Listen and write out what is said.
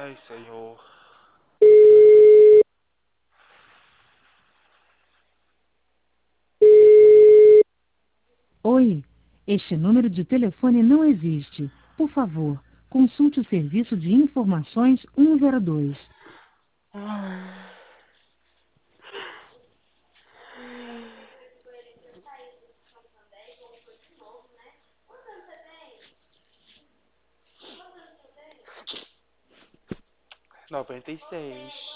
Ai, Senhor. Oi, este número de telefone não existe. Por favor, consulte o serviço de informações 102. Ai. 96.